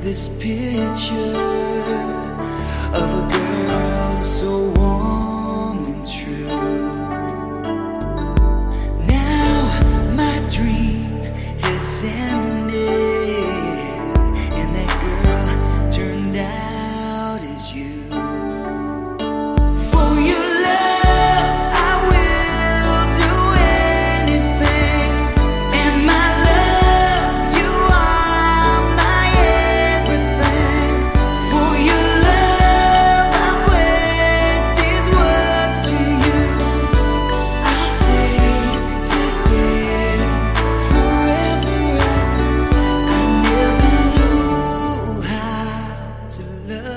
this picture of a girl so warm and true. Now my dream has ended, and that girl turned out as you. For your love I will do anything, and my love, you are my everything. For your love I pledge these words to you. I say today, forever after, I never knew how to love.